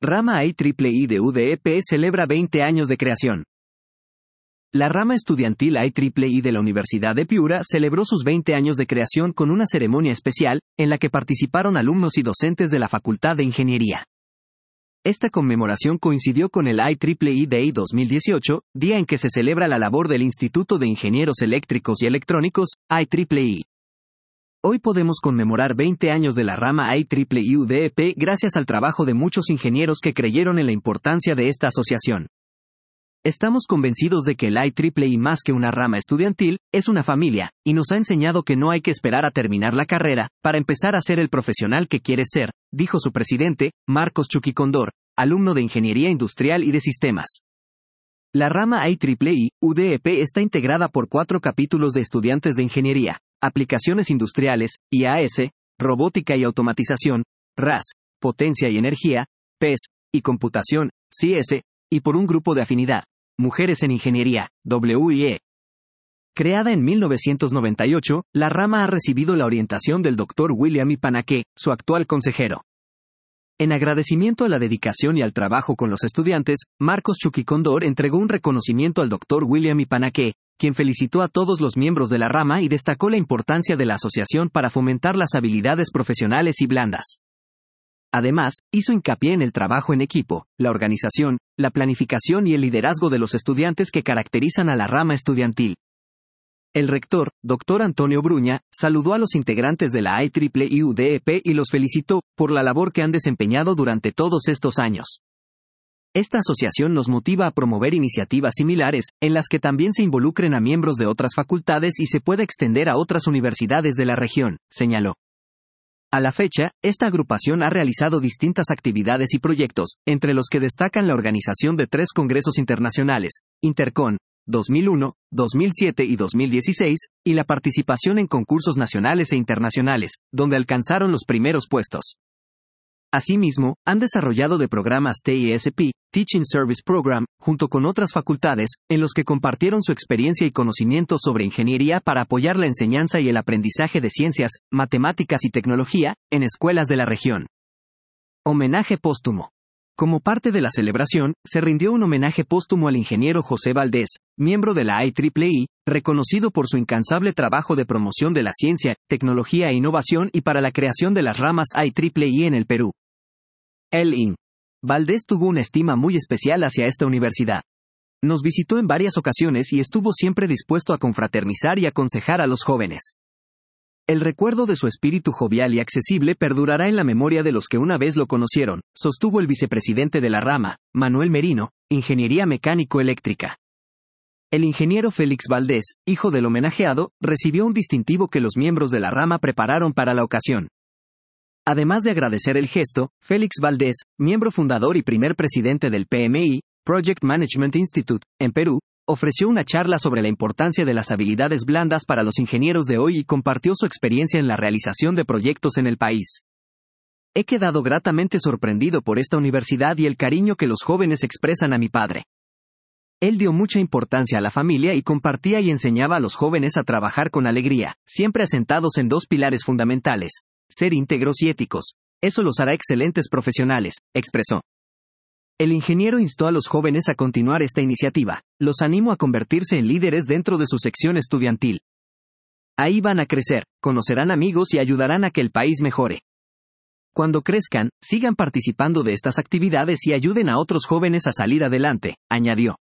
Rama IEEE de UDEP celebra 20 años de creación. La rama estudiantil IEEE de la Universidad de Piura celebró sus 20 años de creación con una ceremonia especial, en la que participaron alumnos y docentes de la Facultad de Ingeniería. Esta conmemoración coincidió con el IEEE Day 2018, día en que se celebra la labor del Instituto de Ingenieros Eléctricos y Electrónicos, IEEE. Hoy podemos conmemorar 20 años de la rama IEEE UDEP gracias al trabajo de muchos ingenieros que creyeron en la importancia de esta asociación. Estamos convencidos de que el IEEE, más que una rama estudiantil, es una familia, y nos ha enseñado que no hay que esperar a terminar la carrera para empezar a ser el profesional que quieres ser, dijo su presidente, Marcos Chucky Condor, alumno de Ingeniería Industrial y de Sistemas. La rama IEEE UDEP está integrada por 4 capítulos de estudiantes de Ingeniería, Aplicaciones Industriales, IAS, Robótica y Automatización, RAS, Potencia y Energía, PES, y Computación, CS, y por un grupo de afinidad, Mujeres en Ingeniería, WIE. Creada en 1998, la rama ha recibido la orientación del Dr. William Ipanaque, su actual consejero. En agradecimiento a la dedicación y al trabajo con los estudiantes, Marcos Chucky Condor entregó un reconocimiento al Dr. William Ipanaque, quien felicitó a todos los miembros de la rama y destacó la importancia de la asociación para fomentar las habilidades profesionales y blandas. Además, hizo hincapié en el trabajo en equipo, la organización, la planificación y el liderazgo de los estudiantes que caracterizan a la rama estudiantil. El rector, Dr. Antonio Bruña, saludó a los integrantes de la IEEE UDEP y los felicitó por la labor que han desempeñado durante todos estos años. Esta asociación nos motiva a promover iniciativas similares, en las que también se involucren a miembros de otras facultades y se pueda extender a otras universidades de la región, señaló. A la fecha, esta agrupación ha realizado distintas actividades y proyectos, entre los que destacan la organización de 3 congresos internacionales, Intercon, 2001, 2007 y 2016, y la participación en concursos nacionales e internacionales, donde alcanzaron los primeros puestos. Asimismo, han desarrollado de programas TISP, Teaching Service Program, junto con otras facultades, en los que compartieron su experiencia y conocimientos sobre ingeniería para apoyar la enseñanza y el aprendizaje de ciencias, matemáticas y tecnología, en escuelas de la región. Homenaje póstumo. Como parte de la celebración, se rindió un homenaje póstumo al ingeniero José Valdés, miembro de la IEEE, reconocido por su incansable trabajo de promoción de la ciencia, tecnología e innovación y para la creación de las ramas IEEE en el Perú. El Ing. Valdés tuvo una estima muy especial hacia esta universidad. Nos visitó en varias ocasiones y estuvo siempre dispuesto a confraternizar y aconsejar a los jóvenes. El recuerdo de su espíritu jovial y accesible perdurará en la memoria de los que una vez lo conocieron, sostuvo el vicepresidente de la rama, Manuel Merino, Ingeniería Mecánico-Eléctrica. El ingeniero Félix Valdés, hijo del homenajeado, recibió un distintivo que los miembros de la rama prepararon para la ocasión. Además de agradecer el gesto, Félix Valdés, miembro fundador y primer presidente del PMI, Project Management Institute, en Perú, ofreció una charla sobre la importancia de las habilidades blandas para los ingenieros de hoy y compartió su experiencia en la realización de proyectos en el país. He quedado gratamente sorprendido por esta universidad y el cariño que los jóvenes expresan a mi padre. Él dio mucha importancia a la familia y compartía y enseñaba a los jóvenes a trabajar con alegría, siempre asentados en 2 pilares fundamentales: ser íntegros y éticos. Eso los hará excelentes profesionales, expresó. El ingeniero instó a los jóvenes a continuar esta iniciativa. Los animo a convertirse en líderes dentro de su sección estudiantil. Ahí van a crecer, conocerán amigos y ayudarán a que el país mejore. Cuando crezcan, sigan participando de estas actividades y ayuden a otros jóvenes a salir adelante, añadió.